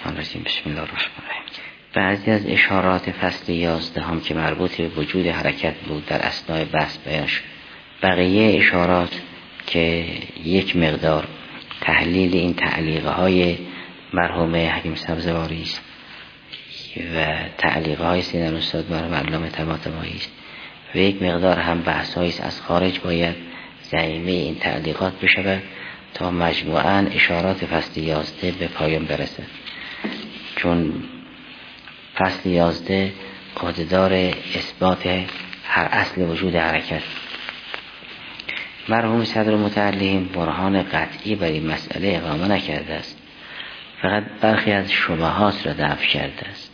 الرحمن الرحیم. بسم الله الرحمن الرحیم. بعضی از اشارات فصل 11 هم که مربوط به وجود حرکت بود در اثناء بحث بیان شد. بقیه اشارات که یک مقدار تحلیل این تعلیقه های مرحوم حکیم سبزواری است و تعلیقه های سیدنا استاد مرحوم علامه طباطبایی است و یک مقدار هم بحث است از خارج باید ضمیمه این تعلیقات بشود تا مجموعاً اشارات فصل 11 به پایان برسد. چون فصل 11 عهده‌دار اثبات هر اصل وجود حرکت. مرحوم صدر متعلیم برهان قطعی بر این مسئله اقامه نکرده است، فقط برخی از شبهات را دفع کرده است.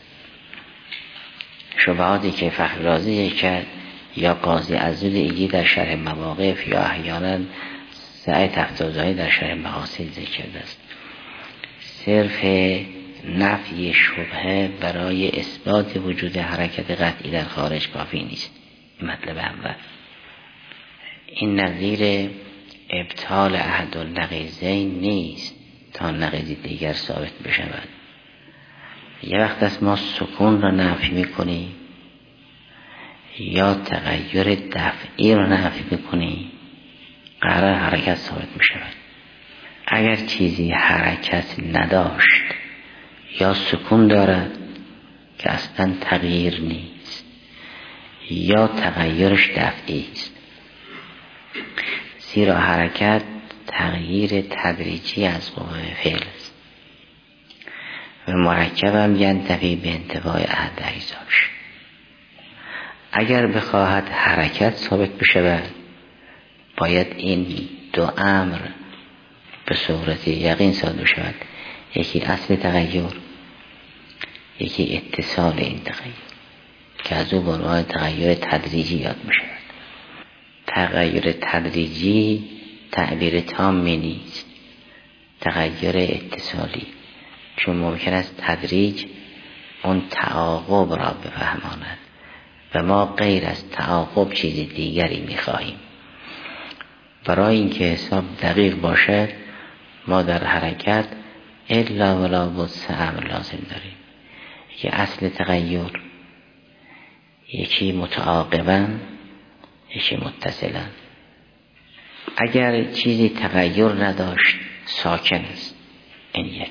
شبهاتی که فخر رازی کرد یا قاضی عزیز ایگی در شرح مواقف یا احیانا سعی تفتازایی در شرح مقاصد ذکر کرده است. صرف نفی شبهه برای اثبات وجود حرکت قطعی در خارج کافی نیست. مطلب اول این نظیر ابطال احد النقیضین نیست تا نقیض دیگر ثابت بشود. یه وقت از ما سکون را نفی میکنیم یا تغییر دفعی را نفی میکنیم، قرار حرکت ثابت میشود. اگر چیزی حرکت نداشت یا سکون دارد که اصلا تغییر نیست یا تغییرش دفعی است، زیرا حرکت تغییر تدریجی از قوه فعل است و مرکبم ینتفی به انتفاع احد اجزاش. اگر بخواهد حرکت ثابت بشود باید این دو امر به صورت یقین ثابت بشود، یکی اصل تغییر، یکی اتصال این تغییر که از او عنوان تغییر تدریجی یاد میشود. تغییر تدریجی تعبیر تامی نیست، تغییر اتصالی، چون ممکن است تدریج اون تعاقب را بفهماند و ما غیر از تعاقب چیز دیگری میخواهیم. برای اینکه حساب دقیق باشد ما در حرکت الا ولا بد سه امر لازم داریم. یکی اصل تغییر، یکی متعاقبا، یکی متصلا. اگر چیزی تغییر نداشت ساکن است، این یک.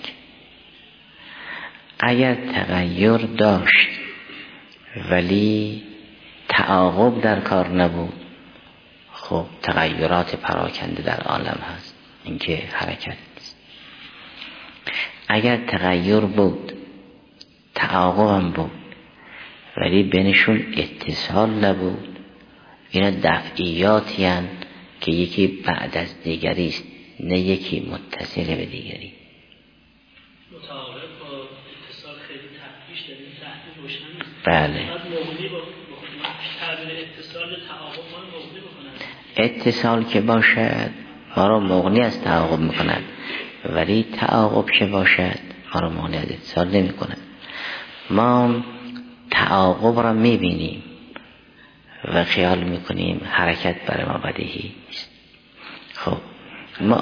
اگر تغییر داشت ولی تعاقب در کار نبود، خب تغییرات پراکنده در عالم هست، اینکه حرکت نیست. اگر تغییر بود تعاقب هم بود ولی بینشون اتصال نبود، اینا دفعیاتی هستند که یکی بعد از دیگری است، نه یکی متصل به دیگری. متعاقب با اتصال خیلی تفکیش داریم، تحلیل روشن نیست. بله. بعد مغنی با تعبیر اتصال تعاقب ما رو مغنی بکنند. اتصال که باشد ما رو مغنی از تعاقب میکند، ولی تعاقب که باشد ما رو مغنی از اتصال نمی کند. ما تعاقب را میبینیم و خیال میکنیم حرکت برای ما بدیهی است. خب ما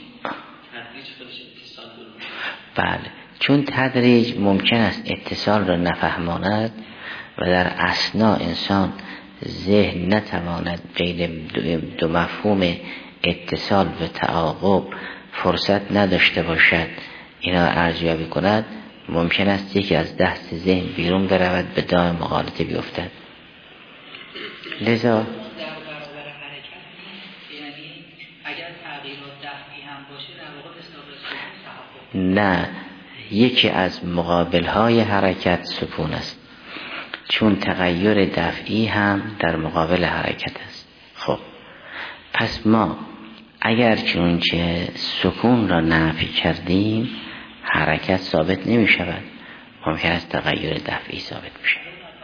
بله، چون تدریج ممکن است اتصال را نفهماند و در اثناء انسان ذهن نتواند بین دو مفهوم اتصال و تعاقب فرصت نداشته باشد اینا ارزیابی کند، ممکن است یکی از دست ذهن بیرون برود به دام مغالطه بیفتد. لذا در برابر حرکت یعنی اگر تغییرات دفعی هم باشه در واقع استقبال نه، یکی از مقابلهای حرکت سکون است، چون تغییر دفعی هم در مقابل حرکت است. خب پس ما اگر چونچه سکون را نفی کردیم حرکت ثابت نمی شود، ممکن است تغییر دفعی ثابت بشه.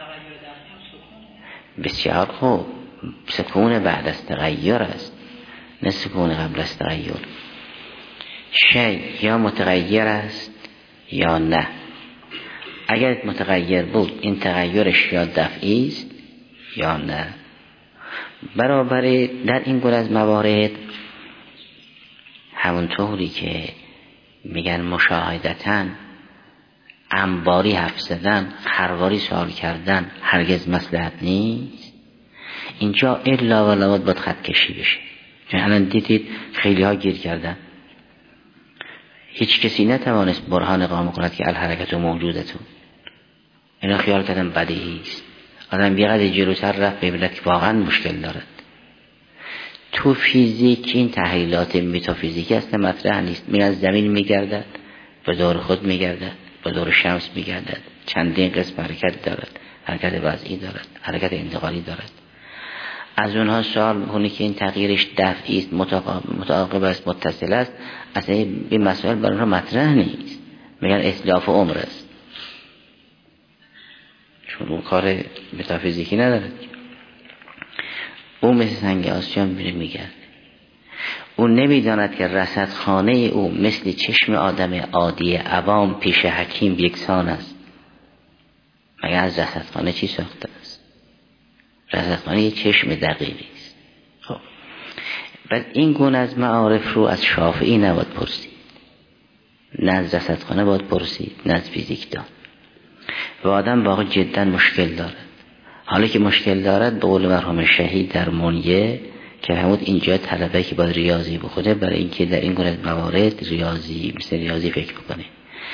بسیار خوب، سکون بعد از تغییر است نه سکون قبل از تغییر. شیء یا متغیر است یا نه. اگر متغیر بود این تغییرش یا دفعی است یا نه. برابر در این گونه از موارد همونطوری که میگن مشاهدتاً انباری حرف زدن، خرواری سوال کردن هرگز مصلحت نیست. اینجا الا و لابد باید خط کشی بشه. چون الان دیدید خیلی ها گیر کردن، هیچ کسی نتوانست برهان اقامه کند که الحرکت موجودتون. اینا خیال کردن بدیهی است. آدم یه قدر جلوتر رفت ببیند که واقعا مشکل دارد. تو فیزیک این تحلیلات متافیزیکی اصلا مطرح نیست. می از زمین میگردد، به دور خود میگردد، به دور شمس میگردد، چندین قسم حرکت دارد، حرکت وضعی دارد، حرکت انتقالی دارد. از اونها سوال میکنه که این تغییرش دفعی است، متعاقب است، متصل است. اصلا این مسائل برای اونها مطرح نیست. میگن اتلاف عمر است، چون اون کار متافیزیکی ندارد. او مثل سنگ آسیا میگرد. او نمیداند که رصدخانه او مثل چشم آدم عادی عوام پیش حکیم یکسان است. مگر از رصدخانه چی ساخته است؟ رصدخانه یه چشم دقیقی است. خب بعد این گونه از معارف رو از شافعی نباید پرسید، نه از رصدخانه باید پرسید، نه از فیزیکدان. و آدم واقعا جدا مشکل دارد. حالا که مشکل دارد، به قول مرحوم شهید در منیه که همون اینجا طلبه که باید ریاضی بخونه، برای اینکه در این گونه موارد ریاضی مثل ریاضی فکر بکنه.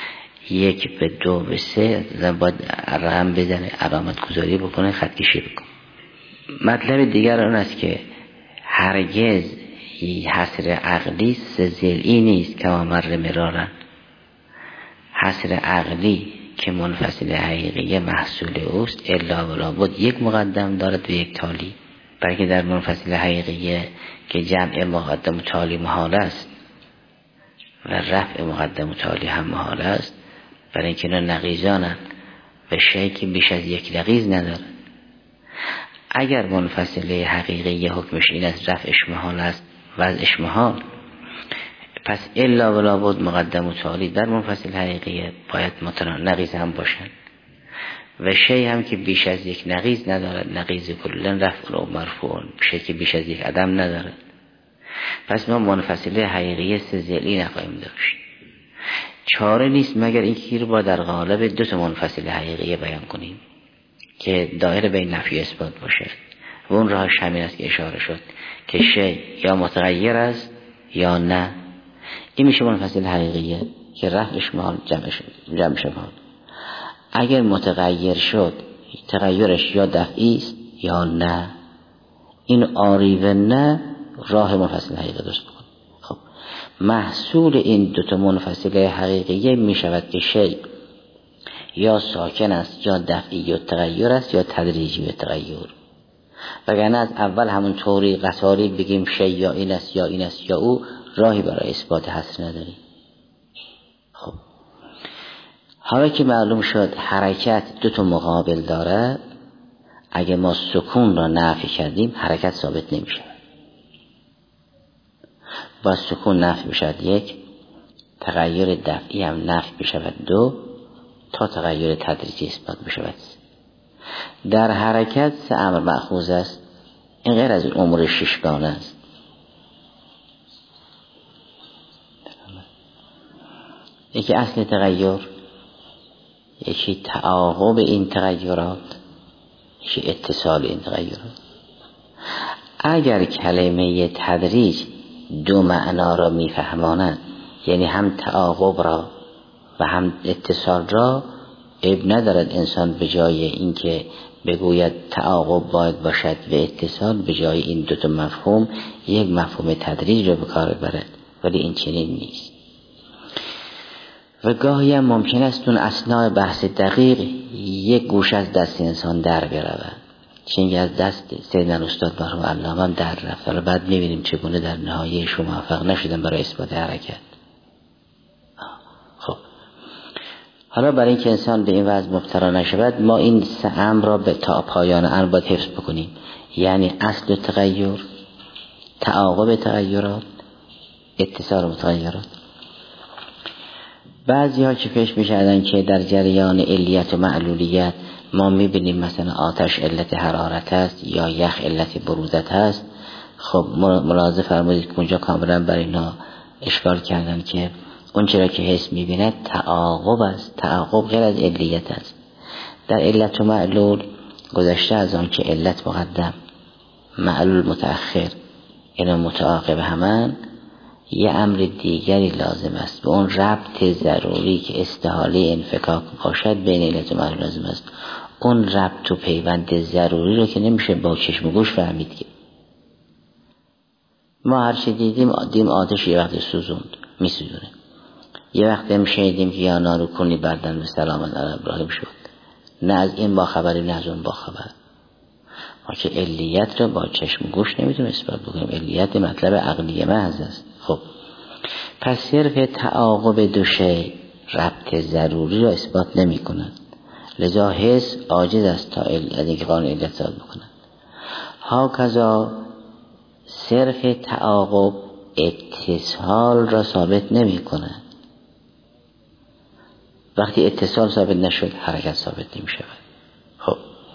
1 به 2 به 3 باید رقم بزنه، علامت گذاری بکنه، خط کشی بکنه. مطلب دیگر اون است که هرگز حصر عقلی سزلی نیست که مر مرارن. حصر عقلی که منفصل حقیقی محصول اوست الا و لابد یک مقدم دارد و یک تالی. بلکه در منفصل حقیقی که جمع مقدم و تالی محال است و رفع مقدم و تالی هم محال است، برای اینکه اینا نقیضانند و شیء که بیش از یک نقیض ندارد. اگر منفصل حقیقی حکمش این است رفعش محال است، وضعش محال، پس الا و لابد مقدم و تالی در منفصل حقیقی باید نقیض هم باشند و شی هم که بیش از یک نقیض ندارد، نقیض کلا رفع و مرفوع، شی که بیش از یک عدم ندارد. پس ما منفصل حقیقی سزلی نخواهیم داشت. چاره نیست مگر اینکه رو با در قالب 2 تا منفصل حقیقی بیان کنیم که دایره بین نفی اثبات باشد. و اون راهش همین است که اشاره شد که شی یا متغیر است یا نه. این میشه منفصل حقیقیه که رفعش محال، جمعش محال. اگر متغیر شد، تغییرش یا دفعی است یا نه. این آری و نه راه منفصل حقیقی درست بکن. خب محصول این 2 تا منفصل حقیقیه میشود که شی یا ساکن است یا دفعی یا تغییر است یا تدریجی یا تغییر. وگرنه از اول همون طوری قطاری بگیم شی یا این است یا این است یا او، راهی برای اثبات حصر نداریم. خب حالا که معلوم شد حرکت 2 تا مقابل داره، اگه ما سکون را نفی کردیم حرکت ثابت نمیشه. با سکون نفی بشود 1، تغییر دفعی هم نفی بشود 2، تا تغییر تدریجی اثبات بشود. در حرکت 3 امر مأخوذ است. این غیر از این امور 6 گانه است. یکی اصل تغییر، یکی تعاقب این تغییرات، یکی اتصال این تغییرات. اگر کلمه تدریج 2 معنا را میفهماند، یعنی هم تعاقب را و هم اتصال را، عیب ندارد انسان به جای اینکه بگوید تعاقب باید باشد و اتصال، به جای این 2 تا مفهوم یک مفهوم تدریج را به کار ببرد. ولی این چنین نیست. و گاهی هم ممکن است اون اثناء بحث دقیق یک گوشه از دست انسان در برود، چنین از دست سیدنا استاد مرحوم علامه هم در رفت. حالا بعد می‌بینیم چگونه در نهایه‌اش موفق نشدن برای اثبات حرکت. خب حالا برای اینکه انسان به این وضع مبتلا نشود، ما این 3 امر را به تا پایان امر باید حفظ بکنیم. یعنی اصل تغییر، تعاقب تغییرات، اتصال متغیرات. بعضی ها که پیش می‌شدن که در جریان علیت و معلولیت ما می‌بینیم مثلا آتش علت حرارت است یا یخ علت برودت است. خب ملاحظه فرمودید که اونجا کاملا برای اینا اشکال کردن که اون چرا که حس میبیند تعاقب است. تعاقب غیر از علیت است. در علت و معلول گذشته از آن که علت مقدم معلول متأخر اینا متعاقب همان، یه امر دیگری لازم است، به اون ربط ضروری که استحاله انفکاک باشد بین علت و معلول لازم است. اون ربط و پیوند ضروری رو که نمیشه با چشم و گوش فهمید. که ما هر چی دیدیم آتش یه وقت سوزوند میسوزونه، یه وقت هم شنیدیم که یا نارو کنی بردن به سلامت علی ابراهیم شد. نه از این با خبری نه از اون با خبر. ما که علیت رو با چشم و گوش نمیتونیم اثبات بکنیم. علیت مطلب عقلی محض است. خب پس صرف تعاقب دو شی ربط ضروری رو اثبات نمی کنند، لذا حس عاجز است تا از اینکه قانون علت ثابت بکنند. هاکذا صرف تعاقب اتصال را ثابت نمی کنند. وقتی اتصال ثابت نشد حرکت ثابت نمی شود. خب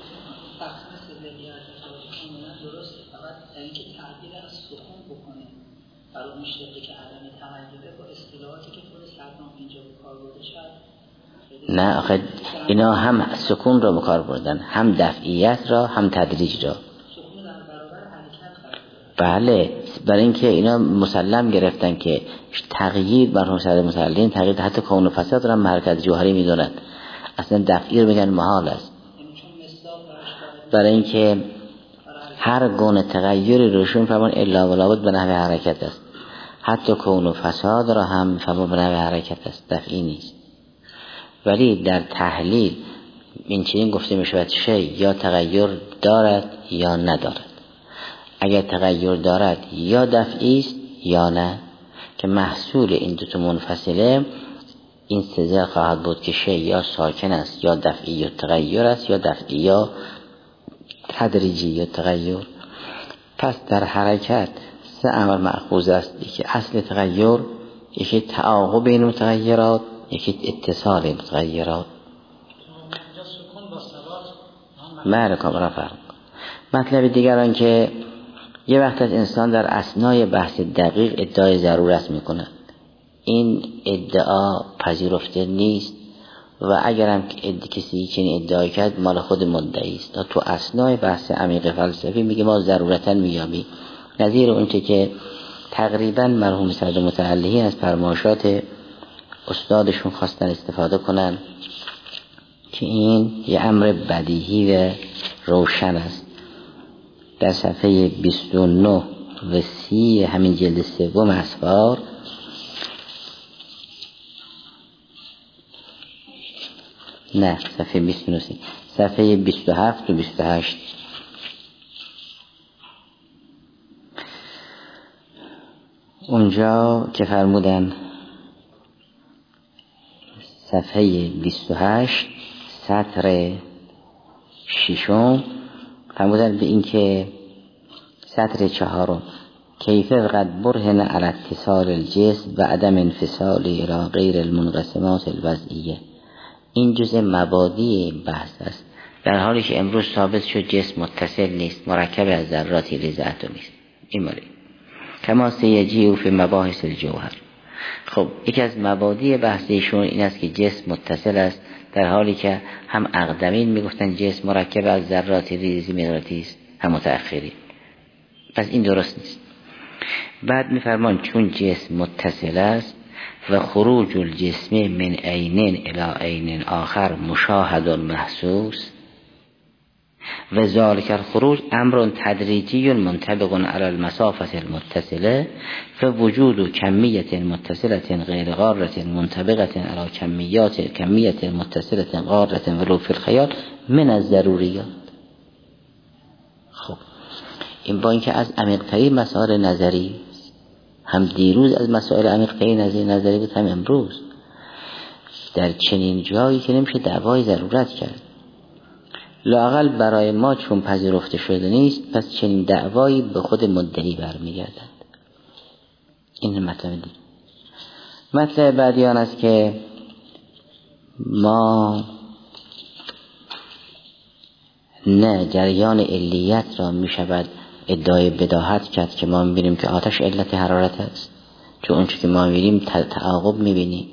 درسته، فقط اینکه تعبیر از سکون بکنه برای اون شکلی که عدم تغییره با اصطلاحاتی که خود سرنام اینجا به کار برده شد. نه آخه اینا هم سکون را به کار بردن، هم دفعیت را هم تدریج را. سکون در برابر حرکت قرار داره. بله، برای اینکه اینا مسلم گرفتن که تغییر مرحوم سعد مسلم تغییر حتی کون و فساد را حرکت جوهری میدونن. اصلا دفعی رو میگن محال است. برای اینکه هر گونه تغییری روشون فرمان الا و لابد به نحو حرکت است. حتی کون و فساد را هم فرمان به نحو حرکت است، دفعی نیست. ولی در تحلیل این چنین گفته می شود شی یا تغییر دارد یا ندارد. اگر تغییر دارد یا دفعی است یا نه، که محصول این دو تا منفصله این سزا خواهد بود که شی یا ساکن است یا دفعی یا تغییر است، یا دفعی یا تدریجی یا تغییر. پس در حرکت سه امر مأخوذ است. یکی اصل تغییر، یکی تعاقب بین متغیرات، یکی اتصال متغیرات. بله کاملا فرق. مطلب دیگر آن که یه وقت از انسان در اثنای بحث دقیق ادعای ضرورت میکنه. این ادعا پذیرفته نیست و اگرم کسی چنین ادعای کرد مال خود مدعی است. تو اثنای بحث عمیق فلسفی میگه ما ضرورتا میابیم. نظیر اونچه که تقریبا مرحوم سعد متعلهی از فرمایشات استادشون خواستن استفاده کنن که این یه امر بدیهی و روشن است. در صفحه 29 و 30 همین جلد سوم اسفار نه صفحه 29 صفحه 27 و 28 اونجا که فرمودن صفحه 28 سطر ششم فرمودن به این که سطر چهارم کیفه قد برهن علی اتصال الجسم و عدم انفصال الى غیر المنقسمات الوضعیه. این جزء مبادی بحث است، در حالی که امروز ثابت شد جسم متصل نیست، مرکب از ذراتی لذت نیست. این مالی کما سیجیو فی مباحث الجوهر. خب یکی از مبادی بحثیشون این است که جسم متصل است، در حالی که هم اقدمین میگفتن جسم مرکب از ذرات ریزی مقناطیسی است، هم متأخرین. پس این درست نیست. بعد میفرمان چون جسم متصل است و خروج الجسم من عین الی عین آخر مشاهد محسوس و ذالک الخروج امر تدریجی منطبق علی المسافه المتصله فوجود کمیت متصله غیر غاره منطبقه علی کمیت متصله غاره ولو فی الخیال من الضروریات. خب این با اینکه از عمیق‌ترین مسائل نظری، هم دیروز از مسائل عمیق‌ترین نظری بود، هم امروز در چنین جایی که نمیشه دعوای ضرورت کرد، لااقل برای ما چون پذیرفته شده نیست، پس چنین دعوایی به خود مدعی برمیگردد. این مطلب دیگه. مطلب بعدی آن است که ما نه جریان علیت را می شود ادعای بداهت کرد که ما می‌بینیم که آتش علت حرارت است، چون اونچه که ما میبینیم تعاقب میبینیم.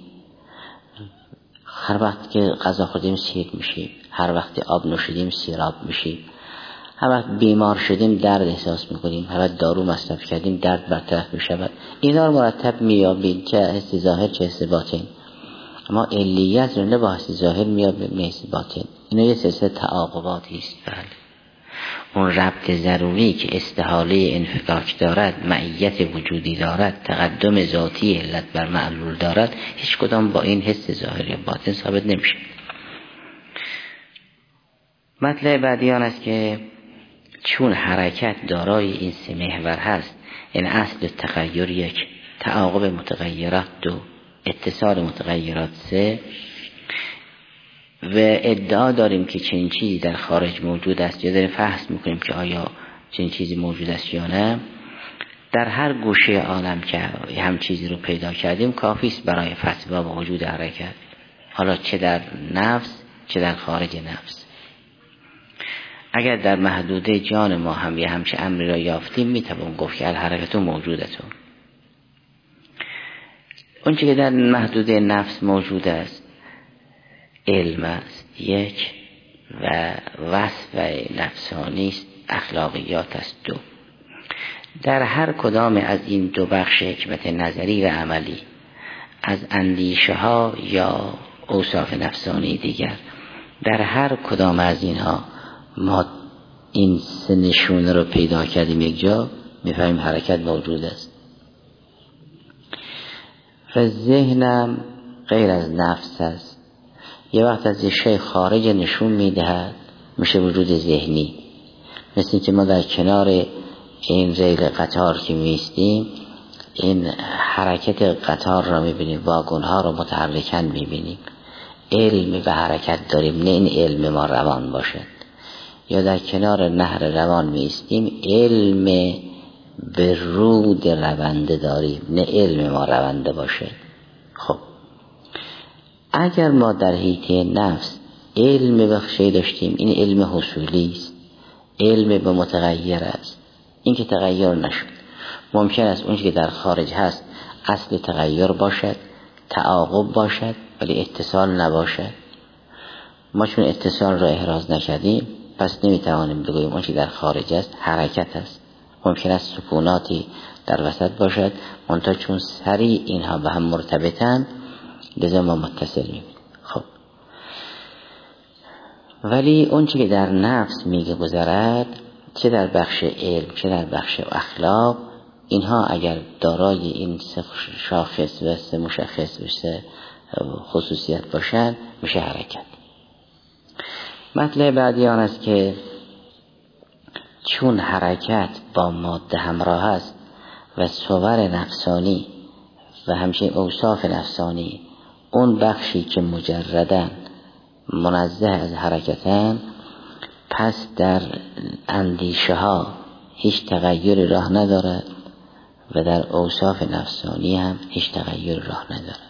هر وقت که غذا خوردیم سیر میشیم، هر وقت آب نوشیدیم سیراب میشیم، هر وقت بیمار شدیم درد احساس میکنیم، هر وقت دارو مصرف کردیم درد برطرف میشود. اینا رو مرتب میابید، چه حس ظاهر چه حس باطن. اما علیت رو نه با حس ظاهر میابید نه حس باطن. اینا یه سلسله تعاقباتی است. بله، اون ربط ضروری که استحاله انفکاک دارد، معیت وجودی دارد، تقدم ذاتی علت بر معلول دارد، هیچ کدام با این حس ظاهر یا باطن ثابت نمیشه. مطلب بعدی آن است که چون حرکت دارای این سه محور هست، این اصل تغییر یک، تعاقب متغیرات دو، اتصال متغیرات سه، و ادعا داریم که چنین چیزی در خارج موجود است یا داریم فحص میکنیم که آیا چنین چیزی موجود است یا نه، در هر گوشه عالم که هم چیزی رو پیدا کردیم کافی است برای فحص باب وجود حرکت، حالا چه در نفس چه در خارج نفس. اگر در محدوده جان ما هم یه همچه امری را یافتیم میتوان گفت که الحرکت موجودتون. اون چه که در محدوده نفس موجود است علم است یک، و وصف نفسانی است اخلاقیات است دو. در هر کدام از این دو بخش حکمت نظری و عملی، از اندیشه ها یا اوصاف نفسانی دیگر، در هر کدام از اینها ما این سه نشونه رو پیدا کردیم یک جا، میفهمیم حرکت موجود است. و ذهنم غیر از نفس است. یه وقت از یه شی خارج نشون میدهد میشه وجود ذهنی. مثل که ما در کنار این ریل قطار که میستیم این حرکت قطار را میبینیم، واگن ها رو متحرکن میبینیم، علم به حرکت داریم، نه این علم ما روان باشد. یا در کنار نهر روان میستیم علم به رود رونده داریم، نه علم ما رونده باشد. خب اگر ما در حیطه نفس علم بخشی داشتیم، این علم حصولی است، علم به متغیر است، این که تغییر نشد. ممکن است اون که در خارج هست اصل تغییر باشد، تعاقب باشد، ولی اتصال نباشد. ما چون اتصال را احراز نکردیم پس نمیتوانیم بگوییم اون که در خارج است حرکت است. ممکن است سکوناتی در وسط باشد، منتها چون سریع اینها به هم مرتبطند لذا ما متصل میبینیم. خب ولی اون که در نفس میگه گذرد، چه در بخش علم چه در بخش اخلاق، اینها اگر دارای این سه شاخص و سه مشخص و سه خصوصیت باشند میشه حرکت. مطلب بعدی آن است که چون حرکت با ماده همراه است و صور نفسانی و همچنین اوصاف نفسانی، اون بخشی که مجردن منزه از حرکتن، پس در اندیشه ها هیچ تغییر راه ندارد و در اوصاف نفسانی هم هیچ تغییر راه ندارد.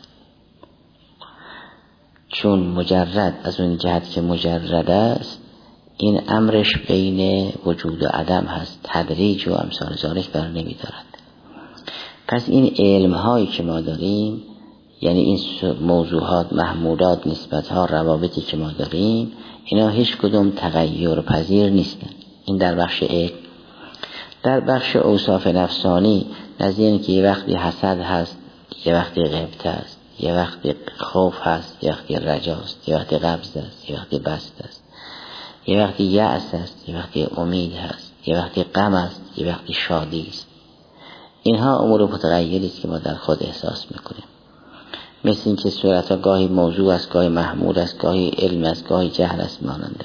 چون مجرد از اون جهت که مجرد است، این امرش بین وجود و عدم هست، تدریج و امثال ذالک بر نمی دارد. پس این علم هایی که ما داریم، یعنی این موضوعات، محمولات، نسبتها، روابطی که ما داریم، اینا هیچ کدوم تغییر پذیر نیستن. این در بخش علم. در بخش اوصاف نفسانی نظیر این که یه وقتی حسد هست، یه وقتی غیبت هست، یه وقتی خوف هست، یه وقتی رجاست، یه وقتی قبض است، یه وقتی بسط است، یه وقتی یأس است، یه وقتی امید هست، یه وقتی غم است، یه وقتی شادی است. اینها امور متغیری است که ما در خود احساس میکنیم. مثل این که صورتها گاهی موضوع است، گاهی محمول است، گاهی علم است، گاهی جهل است ماننده.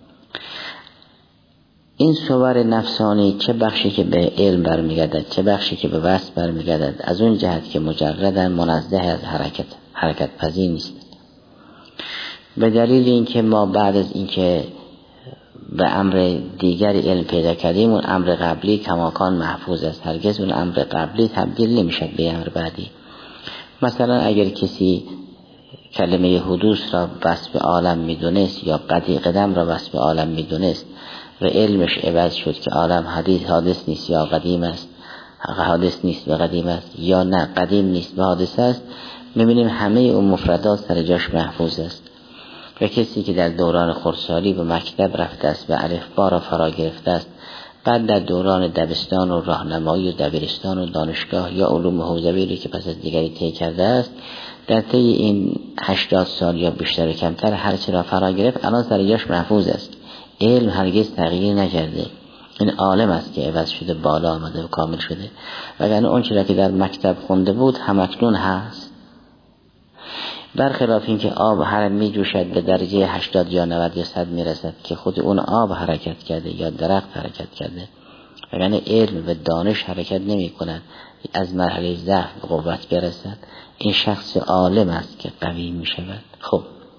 این صور نفسانی چه بخشی که به علم برمیگردد چه بخشی که به وصف برمیگردد، از اون جهت که مجردن منزه از حرکت پذیر نیست. به دلیل اینکه ما بعد از اینکه به امر دیگری علم پیدا کردیم، اون امر قبلی کماکان محفوظ است، هرگز اون امر قبلی تبدیل نمیشه به امر بعدی. مثلا اگر کسی کلمه حدوث را وصف عالم میدونست یا قدم را وصف عالم میدونست و علمش عوض شد که عالم حادث نیست یا قدیم است، حادث نیست و قدیم است، یا نه قدیم نیست و حادث است، می‌بینیم همه اون مفردات سر جاش محفوظ است. و کسی که در دوران خردسالی به مکتب رفته است و الفبا را فرا گرفته است، بعد در دوران دبستان و راهنمایی و دبیرستان و دانشگاه یا علوم حوزوی که پس از دیگری طی کرده است، در طی این 80 سال یا بیشتر و کمتر هر چی را فرا گرفت الان سر جاش محفوظ است. علم هرگز تغییر نکرده. این عالم است که عوض شده، بالا آمده و کامل شده. وگرنه اون چیزی که در مکتب خونده بود همکنون هست. برخلاف این که آب هر می جوشد به درجه 80 یا 90 یا 100 میرسد که خود اون آب حرکت کرده یا درخت حرکت کرده، وگرنه علم و دانش حرکت نمی کند از مرحله ضعف به قوت برسد. این شخص عالم است که قوی می شود. خب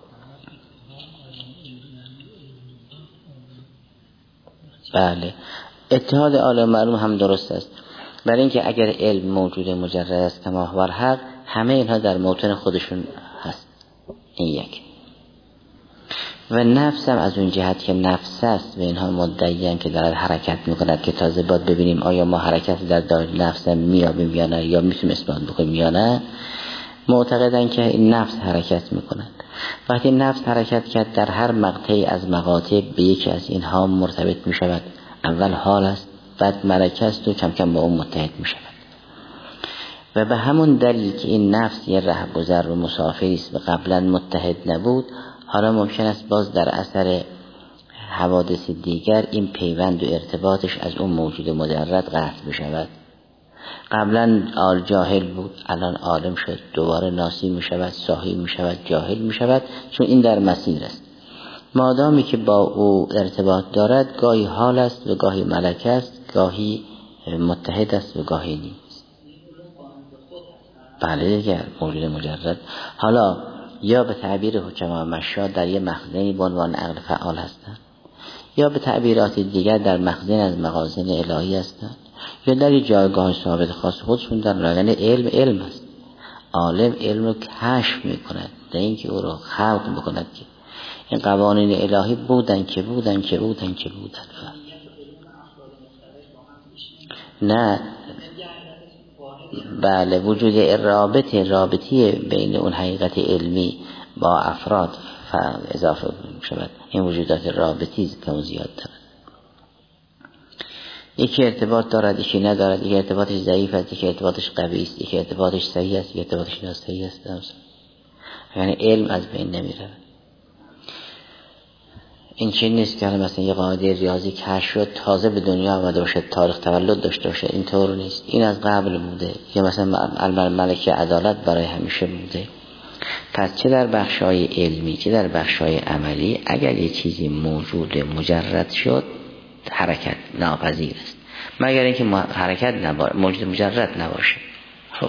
بله، اتحاد عالم معلوم هم درست است، برای اینکه اگر علم موجود مجرد است کما هو الحق، همه اینها در موطن خودشون هست. این یک. و نفس هم از اون جهت که نفس است و اینها مدعیان که دارد حرکت میکند، که تازه باید ببینیم آیا ما حرکت در داخل نفس هم میابیم یا نه، یا میتونیم اثبات بکنیم یا نه. معتقدن که این نفس حرکت میکند. وقتی نفس حرکت کرد در هر مقطعی از مقاطع به یکی از اینها مرتبط میشود. اول حال است، بعد ملکه است و کم کم با اون متحد میشود. و به همون دلیل که این نفس یه رهگذر و مسافری است و قبلا متحد نبود، حالا ممکن است باز در اثر حوادث دیگر این پیوند و ارتباطش از اون موجود مجرد قطع بشود. قبلا جاهل بود، الان عالم شد، دوباره ناسی می شود، صاحی می شود، جاهل می شود، چون این در مسیر است. مادامی که با او ارتباط دارد، گاهی حال است و گاهی ملکه است، گاهی متحد است و گاهی نیست. بله دیگر موجود مجرد. حالا یا به تعبیر حکما مشا در یه مخزنی به عنوان عقل فعال هستند، یا به تعبیرات دیگر در مخزن از مخازن الهی هستند، یا در جایگاه ثابت خاص خودشون در رگن علم است. عالم علم رو کشف میکند، نه اینکه او رو خلق بکند که این قوانین الهی بودن. نه بله، وجود رابطی بین اون حقیقت علمی با افراد اضافه شود. این وجودات رابطی است که اون زیاد دارد. یکی ارتباط دارد، یکی ندارد، یکی ارتباطش ضعیف است، یکی ارتباطش قوی است، یکی ارتباطش صحیح است، یکی ارتباطش ناصحیح است. یعنی علم از بین نمیره. این چیز نیست که مثلا یه قاعده ریاضی کشف شد تازه به دنیا آمده باشه، تاریخ تولد داشته باشه. اینطور نیست، این از قبل بوده. یا مثلا ملکه عدالت برای همیشه بوده. پس چه در بخشای علمی چه در بخشای عملی، اگر یه چیزی موجود مجرد شد، حرکت ناپذیر است، مگر اینکه حرکت موجود مجرد نباشه. خب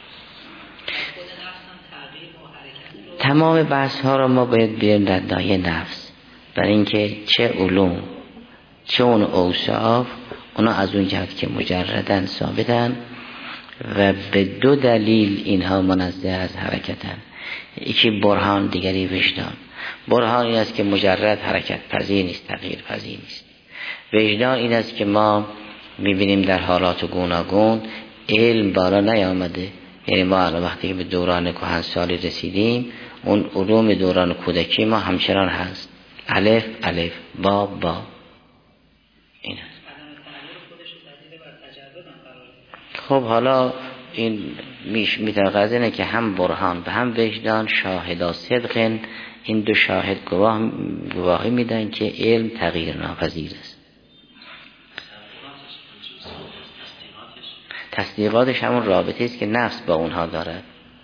تمام بحث ها را ما باید بیاریم در دایره نفس، برای اینکه چه علوم چه اون اوصاف، اونا از اون جهت که مجردن ثابتن و به دو دلیل اینها منزه از حرکتن. یکی برهان، دیگری وجدان. برهان این است که مجرد حرکت پذیر نیست، تغییر پذیر نیست. وجدان این است که ما میبینیم در حالات گوناگون علم بالا نیامده. یعنی ما الان وقتی که به دوران کهنسالی رسیدیم، اون علوم دوران کودکی ما همچنان هست. الف الف، با با، این هست. خب حالا این میتوقع اینه که هم برهان و هم وجدان شاهدا صدقن، این دو شاهد گواهی میدن که علم تغییر ناپذیر است. تصدیقاتش همون رابطه است که نفس با اونها دارد.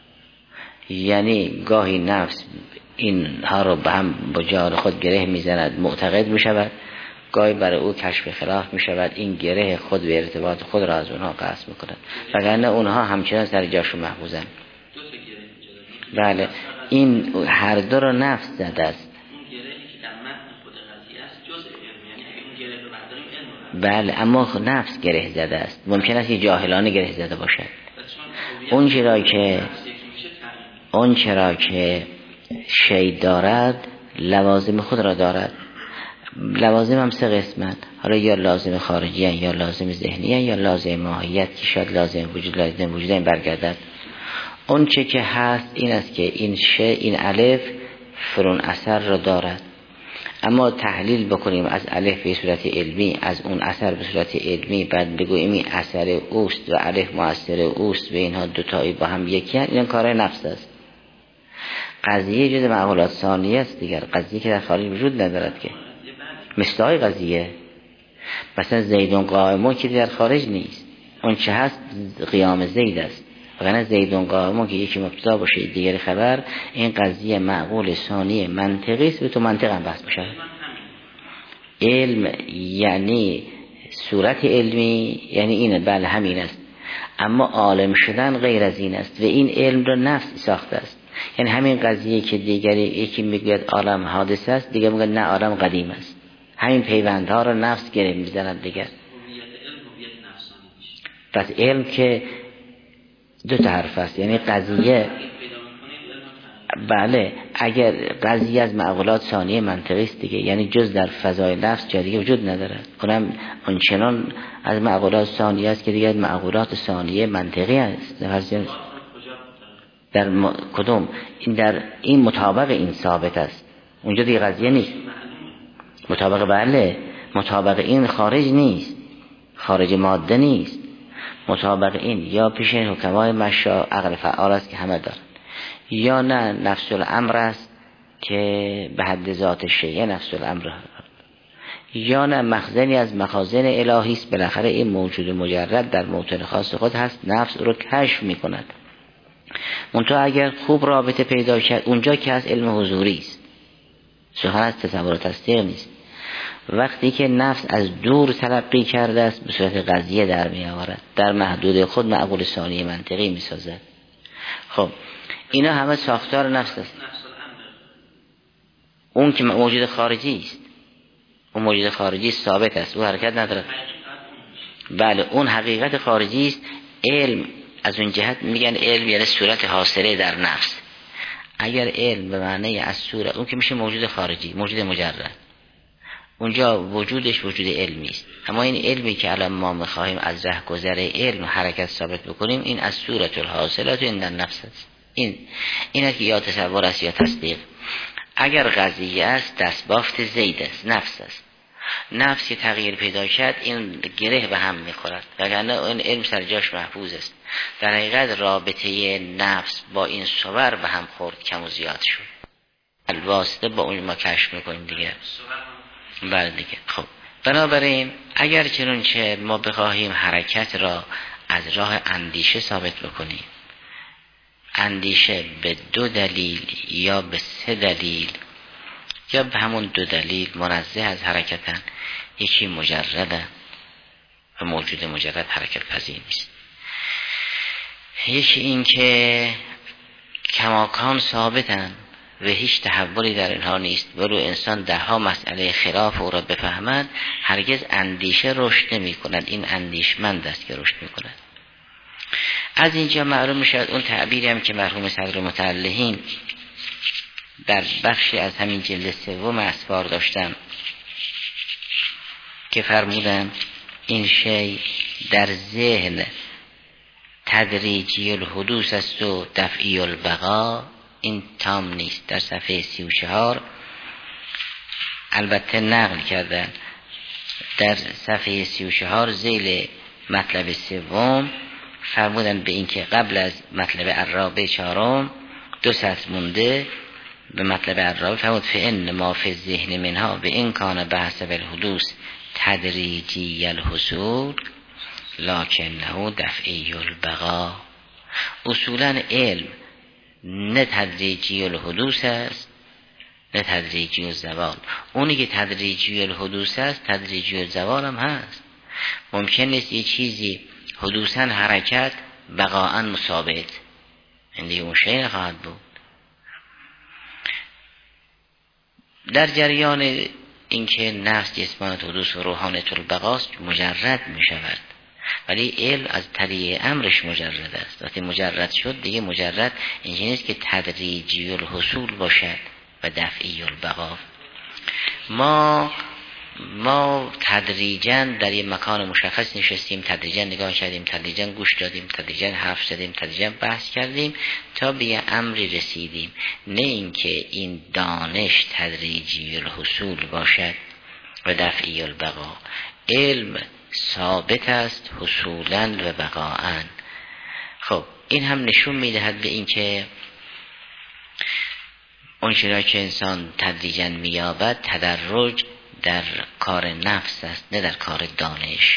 یعنی گاهی نفس اینها رو به هم با جان خود گره میزند، معتقد میشود، گاهی برای او کشف خلاف میشود، این گره خود به ارتباط خود را از اونها قطع میکند، وگرنه اونها همچنان سر جاشون محفوظن. بله، این هر دو را نفس زده است. بله، اما نفس گره زده است. ممکن است که جاهلانه گره زده باشد. اون چرا که شی دارد لوازم خود را دارد. لوازم هم 3 قسمن، حالا یا لازم خارجی هن، یا لازم ذهنی هن، یا لازم ماهیت که شاید لازم وجود این برگردد. اون چه که هست این است که این این الف فرون اثر را دارد، اما تحلیل بکنیم از الف به صورت علمی، از اون اثر به صورت علمی، بعد بگوییم این اثر اوست و الف مؤثر اوست و اینها دوتایی با هم یکی هست، این کار نفس است. قضیه جز معقولات ثانیه است دیگر، قضیه که در خارج وجود ندارد که مثل قضیه مثلا زیدون قائمون که در خارج نیست، اون چه هست قیام زید است، وگرنه زیدون قائمون که یکی مبتدا باشه دیگر خبر، این قضیه معقول ثانیه منطقی است. به تو منطق هم بحث بشه. علم یعنی صورت علمی یعنی اینه، بله همین است، اما عالم شدن غیر از این است و این علم را نفس ساخته است. یعنی همین قضیه که دیگری یکی میگوید عالم حادث است، دیگه میگه نه عالم قدیم است. همین پیوندها را نفس گره میزند دیگر. پس علم که 2 حرف است، یعنی قضیه، بله اگر قضیه از معقولات ثانیه منطقی است دیگه، یعنی جز در فضای نفس جای دیگه وجود ندارد، اونم اونچنان از معقولات ثانیه است که دیگه معقولات ثانیه منطقی است. در کدوم این در این مطابق این ثابت است، اونجا دیگه قضیه نیست. مطابق بله، مطابق این خارج نیست، خارج ماده نیست. مطابق این یا پیش حکمای مشا عقل فعال است که همه دارن، یا نه نفس الامر است که به حد ذات شیء نفس الامر، یا نه مخزنی از مخازن الهی است. بالاخره این موجود مجرد در موطن خاص خود هست، نفس رو کشف میکند. منتها اگر خوب رابطه پیدا کرد اونجا که از علم حضوری است، سخن از تصور و تصدیق نیست. وقتی که نفس از دور تلقی کرده است به صورت قضیه در می آورد، در محدود خود معقول ثانی منطقی می سازد. خب اینا همه ساختار نفس است. اون که موجود خارجی است، اون موجود خارجی ثابت است، او حرکت ندارد. بله اون حقیقت خارجی است. علم از اون جهت میگن علم یعنی صورت حاصله در نفس. اگر علم به معنی از صورت، اون که میشه موجود خارجی، موجود مجرد، اونجا وجودش وجود علمی است. اما این علمی که الان ما میخواهیم از ره گذر علم حرکت ثابت بکنیم، این از صورت الحاصلات این در نفس است. این است که یا تصور است یا تصدیق. اگر قضیه است دستبافت زید است، نفس است. نفس که تغییر پیدا کرد این گره به هم میخورد، وگرنه این علم سر جاش محفوظ است. در حقیقت رابطه نفس با این صور به هم خورد، کم و زیاد شد. الواسطه با اون ما کشف میکنیم دیگه. بله دیگه. خب بنابراین اگر چنانچه ما بخواهیم حرکت را از راه اندیشه ثابت بکنیم، اندیشه به 2 دلیل یا به 3 دلیل یا به همون 2 دلیل منزه از حرکتن، یکی مجرده و موجود مجرد حرکت پذیر نیست، یکی این که کماکان ثابتن و هیچ تحولی در اینها نیست، ولو انسان 10 مسئله خلاف او را بفهمد هرگز اندیشه رشد نمی کند. این اندیشمند است که رشد می کند. از اینجا معلوم می شود اون تعبیری هم که مرحوم صدر متعلهین در بخشی از همین جلد 3 اسفار داشتن که فرمودن این شی در ذهن تدریجی الحدوث است و دفعی البقا، این تام نیست. در صفحه 34 البته نقل کردن، در صفحه 34 ذیل مطلب 3 فرمودن به این که قبل از مطلب الرابع 4 2 سطر مونده به مطلب الرابع فرمود فإن ما فی الذهن منها به این کان بحث بالحدوث تدریجی الحصول لکنه دفعی البقا. اصولا علم نه تدریجی الحدوث است نه تدریجی الزوال. اونی که تدریجی الحدوث است تدریجی الزوال هم هست. ممکن نیست یه چیزی حدوثاً حرکت بقاءً مثابت، این اون شیء نخواهد بود. در جریان اینکه نفس جسمانت حدوث و روحانیت البقاست مجرد می شود، ولی علم از طریق امرش مجرد است. وقتی مجرد شد دیگه مجرد اینجا نیست که تدریجی الحصول باشد و دفعی البقا. ما ما تدریجاً در یک مکان مشخص نشستیم، تدریجاً نگاه کردیم، تدریجاً گوش دادیم، تدریجاً حرف زدیم، تدریجاً بحث کردیم تا به یه امری رسیدیم. نه اینکه این دانش تدریجی الحصول باشد و دفعی البقا. علم ثابت است حصولاً و بقاءً. خب این هم نشون میدهد به اینکه اون چیزی که انسان تدریجاً مییابد تدرج در کار نفس است، نه در کار دانش.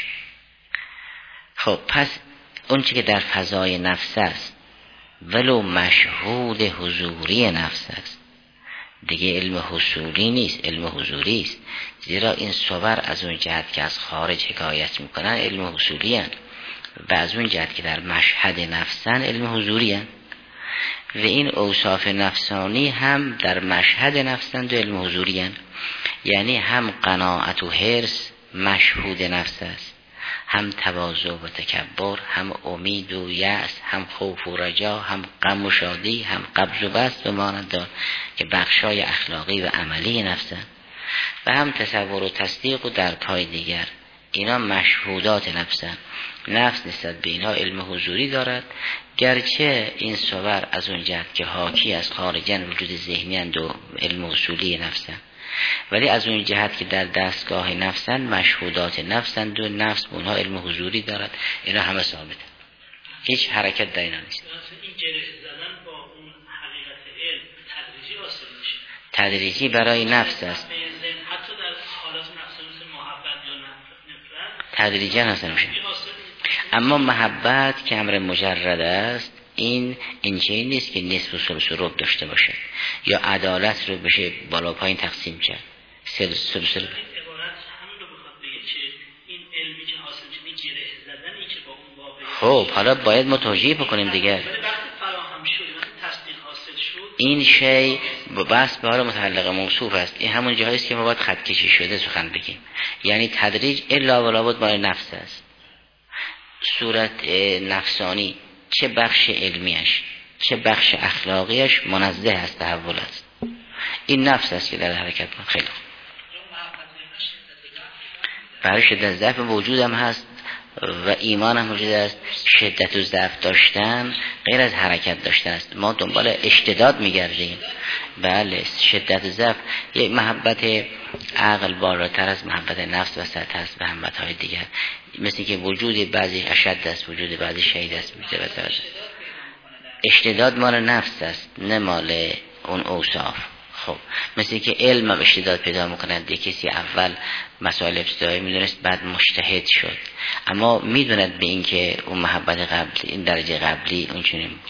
خب پس اون چیزی که در فضای نفس است ولو مشهود حضوری نفس است، دیگه علم حصولی نیست، علم حضوری است. زیرا این صور از اون جهت که از خارج حکایت میکنن علم حصولی هستند و از اون جهت که در مشهد نفسن علم حضوری هستند. و این اوصاف نفسانی هم در مشهد نفسند و علم حضوری هستند. یعنی هم قناعت و حرص مشهود نفس است، هم تواضع و تکبر، هم امید و یأس، هم خوف و رجا، هم غم و شادی، هم قبض و بسط و مانند که بخشای اخلاقی و عملی نفسن، و هم تصور و تصدیق و درک‌های دیگر. اینا مشهودات نفسن. نفس نسبت به اینها علم حضوری دارد، گرچه این صور از اون جهت که حاکی از خارجن وجود ذهنی اند و علم اصولی نفسن، ولی از اون جهت که در دستگاه نفسن مشهودات نفسند و نفس به اونها علم حضوری دارد. اینا همه ثابته، هیچ حرکت در اینا نیست. این جریح زدن با اون حقیقت علم تدریجی حاصل میشه، تدریجی برای نفس است، حتی در حالات نفسانی مثل محبت یا نفرت تدریجی حاصل میشه. اما محبت که امر مجرد است، این چیزی نیست که نصف و ثلث و ربع داشته باشه یا عدالت رو بشه بالا پایین تقسیم کرد. ثلث عبارت همین رو بخواد بگه که این علمی که حاصل شده جریح زدنی که با اون واقعیت. خب حالا باید ما توجیه بکنیم دیگه. ولی وقتی فراهم شد وقتی تصدیق حاصل شد این شی بس به حال متعلق موصوف است. این همون جایی است که ما باید خط کشی شده سخن بگیم. یعنی تدریج الا و لابد برای نفس است. صورت نفسانی چه بخش علمیش چه بخش اخلاقیش منزه از تحول است. این نفس است که در حرکت ما. خیلی برای شدت ضعف وجود هم هست و ایمان هم وجود است. شدت و ضعف داشتن غیر از حرکت داشتن است. ما دنبال اشتداد میگردیم. بله شدت و ضعف یک محبت عقل بالاتر از محبت نفس و سطح است و محبت های دیگر، مثل که وجود بعضی اشد است، وجود بعضی شدید است. اشتداد مال نفس است نه مال اون اوصاف. خب مثل که علم هم اشتداد پیدا میکنند. یک کسی اول مسائل ابتدایی میدونست بعد مجتهد شد، اما میدوند به این که اون محبت قبلی این درجه قبلی اون چنین بود.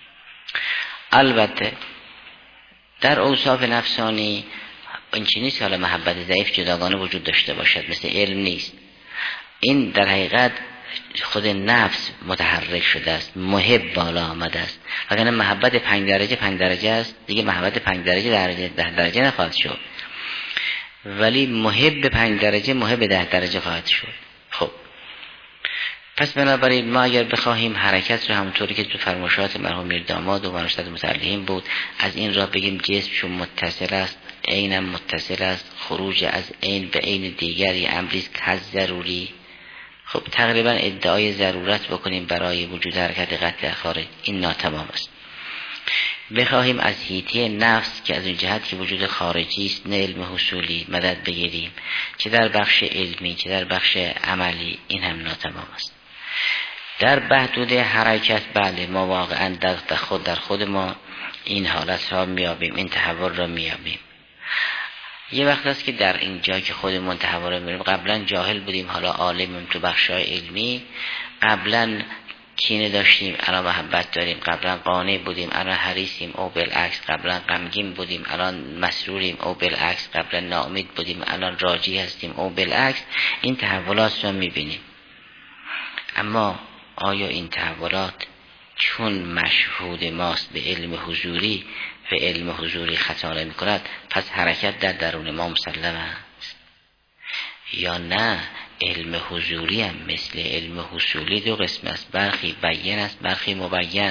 البته در اوصاف نفسانی این چیزی نیست حالا محبت ضعیف جداگانه وجود داشته باشد، مثل علم نیست. این در حقیقت خود نفس متحرک شده است، محب بالا آمده است. وگرنه محبت 5 درجه است، دیگه محبت 5 درجه 10 درجه نخواهد شد، ولی محب 5 درجه محب 10 درجه خواهد شد. خب پس بنابراین ما اگر بخواهیم حرکت رو همونطوری که تو فرمایشات مرحوم میرداماد و مرشد متعلقین بود از این راه بگیم جسم چون متصل است عینم متصل است، خروج از عین به عین دیگری امری است که ضروری. خب تقریبا ادعای ضرورت بکنیم برای وجود حرکت قطع خارج، این ناتمام است. بخواهیم از حیطه نفس که از اون جهت که وجود خارجی است نه علم حصولی مدد بگیریم، چه در بخش علمی چه در بخش عملی، این هم ناتمام است. در بحدود حرکت بله ما واقعا در خود ما این حالت را میابیم، این تحول را میابیم. یه وقت است که در این جا که خودمون تحول را میابیم، قبلا جاهل بودیم حالا عالمیم تو بخشای علمی، قبلا کینه داشتیم الان محبت داریم، قبلا قانع بودیم الان حریصیم او بالعکس، قبلا غمگین بودیم الان مسروریم او بالعکس، قبلا ناامید بودیم الان راجی هستیم او بالعکس. این تحولات را میبینیم. اما آیا این تحولات چون مشهود ماست به علم حضوری و علم حضوری خطا نمی کند پس حرکت در درون ما مسلم است یا نه؟ علم حضوری هم مثل علم حصولی دو قسم است، برخی بیان است برخی مبین.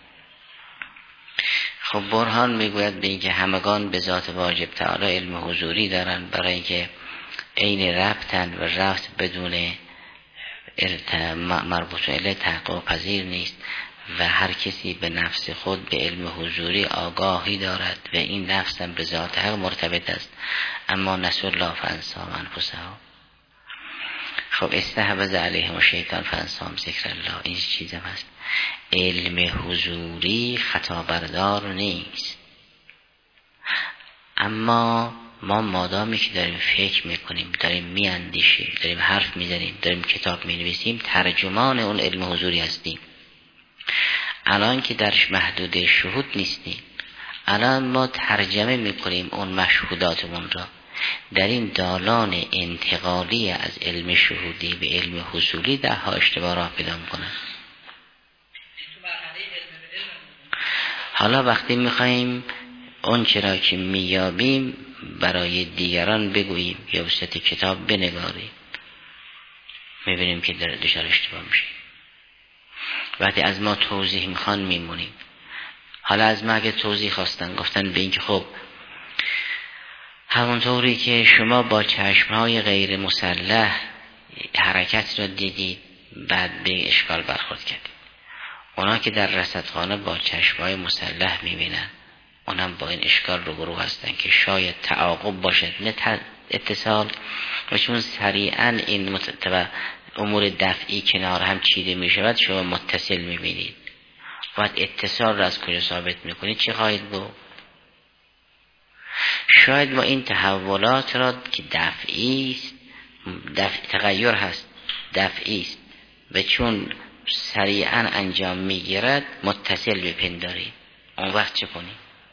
خب برهان میگوید به اینکه همگان به ذات واجب تعالی علم حضوری دارن، برای اینکه عین ربطن و ربط بدون مربوط اله تحقق پذیر نیست و هر کسی به نفس خود به علم حضوری آگاهی دارد و این نفس هم به ذات حق مرتبط است. اما نسوا الله فانساهم انفسهم. خب استحوذ علیهم الشیطان فانساهم ذکر الله. این چیزم هست. علم حضوری خطا بردار نیست، اما ما مادامی که داریم فکر میکنیم، داریم میاندیشیم، داریم حرف میزنیم، داریم کتاب مینویسیم، ترجمان اون علم حضوری هستیم. الان که درش محدود شهود نیستیم، الان ما ترجمه میکنیم اون مشهوداتمون را. در این دالان انتقالی از علم شهودی به علم حضوری ده ها اشتباه راه پیدا میکنن. حالا وقتی میخواییم اون چرا که میابیم برای دیگران بگوییم یا به صورت کتاب بنگاریم، میبینیم که در دچار اشتباه میشیم. وقتی از ما توضیح میخوان میمونیم. حالا از ما اگه توضیح خواستن، گفتن به این که خب همونطوری که شما با چشمهای غیر مسلح حرکت را دیدید بعد به اشکال برخورد کردید، اونا که در رصدخانه با چشمهای مسلح میبینن اونم با این اشکال روبرو هستن که شاید تعاقب باشد نه اتصال، و چون سریعا این امور دفعی کنار هم چیده میشود شما متصل میبینید. باید اتصال را از کجا ثابت میکنید؟ چه خواهید بود؟ شاید ما این تحولات را که دفعی است، تغییر هست، دفعی است و چون سریعا انجام میگیرد متصل بپندارید. اون وقت چه کنیم؟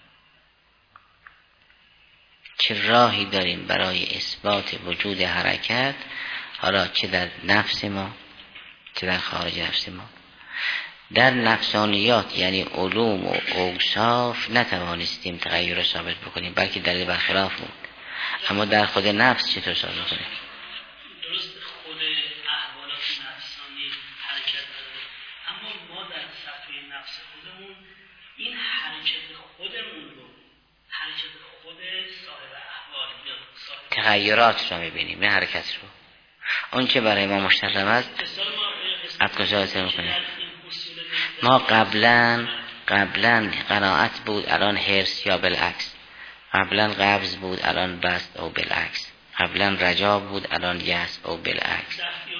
چه راهی داریم برای اثبات وجود حرکت، حالا چه در نفس ما چه در خارج نفس ما؟ در نفسانیات یعنی علوم و اوصاف نتوانستیم تغییر را ثابت بکنیم، بلکه دلیل برخلاف بود. اما در خود نفس چطور ثابت کنیم؟ درست خود احوالات نفسانی حرکت داره، اما ما در صفحه نفس خودمون این حرکت خودمون رو، حرکت خود صاحب احوال یا صاحب تغییرات رو میبینیم، نه حرکت رو. اون چه برای ما مشترک است از کجا حاصل میکنیم؟ ما قبلا قناعت بود الان حرص یا بالعکس، قبلا قبض بود الان بسط او بالعکس، قبلا رجا بود الان یأس او بالعکس.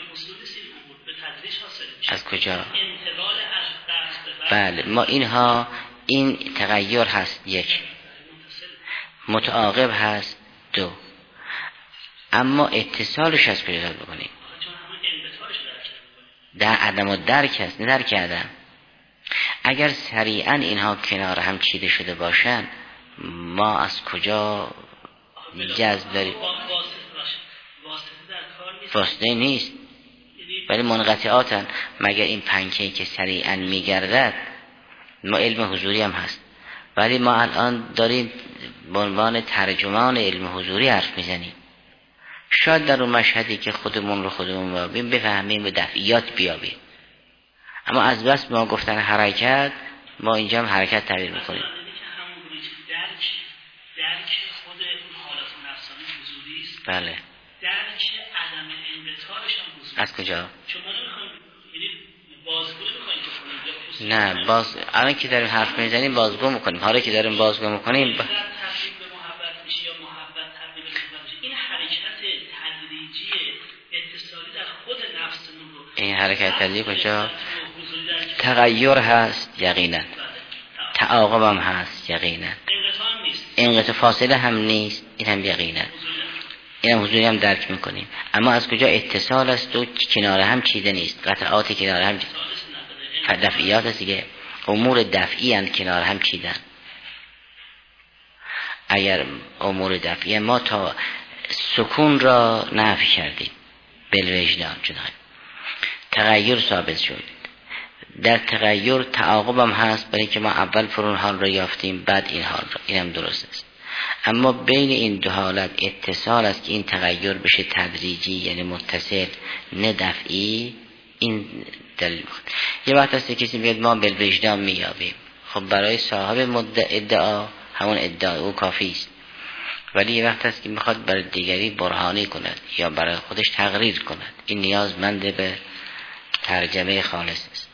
از کجا؟ بله ما اینها، این تغییر هست یک، متعاقب هست دو، اما اتصالش از کجا بکنیم؟ در عدم و درک هست، نه درک عدم. اگر سریعا اینها کنار هم چیده شده باشن ما از کجا جذب داریم؟ واسطه نیست ولی منقطعاتن. مگر این پنکه‌ای که سریعا میگردد، ما علم حضوری هم هست ولی ما الان داریم به عنوان ترجمان علم حضوری حرف میزنیم. شاید در اون مشهدی که خودمون بفهمیم و دفعیات بیابیم، اما از بس ما گفتن حرکت، ما اینجا هم حرکت تعبیر میکنیم. درک خود اون حالت نفسانی حضوری است. بله. درک عدم انبطاحش هم حضوری. از کجا؟ چون ما نمیخوایم، یعنی بازگو نمیخوایم که نه باز الان که داریم حرف میزنیم بازگو میکنیم. حالا که داریم بازگو میکنیم تبدیل به محبت میشه یا محبت تبدیل به محبت میشه. این حرکت تدریجی اتصالی در خود نفسمون رو، این حرکت تدریجی کجا؟ تغییر هست یقینا، تعاقب هم هست یقینا، انقطاع فاصله هم نیست، این هم یقینا، این هم حضوری هم درک میکنیم. اما از کجا اتصال است و کنار هم چیده نیست؟ قطعات کنار هم دفعیات است دیگه، امور دفعی هم کنار هم چیدن. اگر امور دفعی ما تا سکون را نفی کردیم بالوجدان جنای تغییر ثابت شد، در تغییر تعاقب هم هست، برای که ما اول فرون حال را یافتیم بعد این حال را، این هم درست است. اما بین این دو حالت اتصال است که این تغییر بشه تدریجی یعنی متصل نه دفعی. این دلیل بود. یه وقت هست کسی میگه ما بالوجدان میابیم، خب برای صاحب ادعا همون ادعا او کافی است، ولی یه وقت هست که میخواد برای دیگری برهانی کند یا برای خودش تقریر کند. این نیازمند به ترجمه خالص است.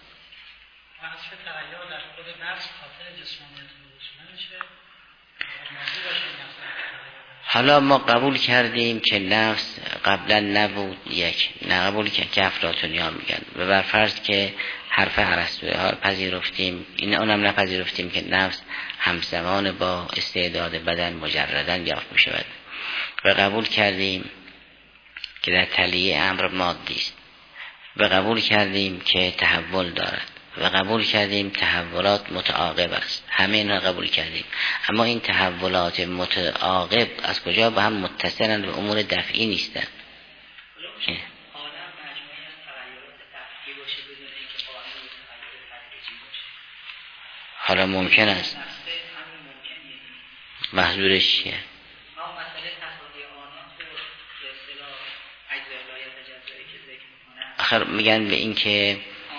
حالا ما قبول کردیم که نفس قبلا نبود، نه قبول که افلاطونی‌ها میگن و بر فرض که حرف ارسطو ها پذیرفتیم، این اونم نپذیرفتیم که نفس همزمان با استعداد بدن مجرداً یافت میشود و قبول کردیم که در تلیه امر مادی است و قبول کردیم که تحول دارد و قبول کردیم تحولات متعاقب است. همه اینا قبول کردیم، اما این تحولات متعاقب از کجا به هم متصلند و امور دفعی نیستند. حالا ممکن است، محضورش چیه؟ آخر میگن به این که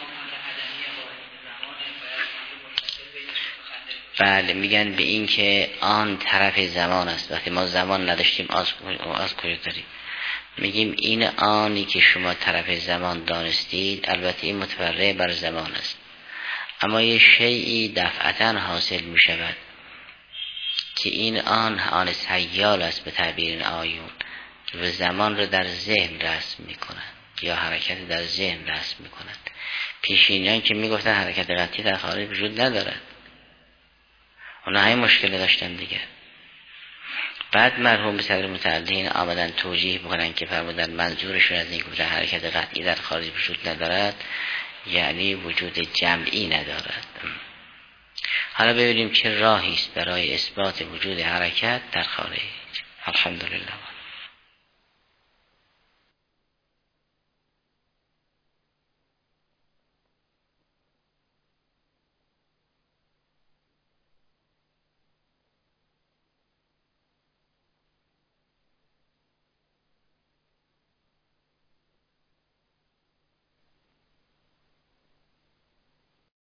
بله، میگن به این که آن طرف زمان است. وقتی ما زمان نداشتیم از کجا داریم؟ میگیم این آنی که شما طرف زمان دانستید، البته این متفرع بر زمان است، اما یه شیئی دفعتاً حاصل میشود که این آن سیال است به تعبیر آیون و زمان رو در ذهن رسم میکنند یا حرکت در ذهن رسم میکنند. پیشینیان که میگفتن حرکت قطعی در خارج وجود ندارد، اونا های مشکل داشتن دیگه. بعد مرحوم به صدر متعلین آمدن توجیه بکنن که فرمودن منظورشون از این که حرکت قطعی در خارج وجود ندارد یعنی وجود جمعی ندارد. حالا ببینیم چه راهی است برای اثبات وجود حرکت در خارج. الحمدلله.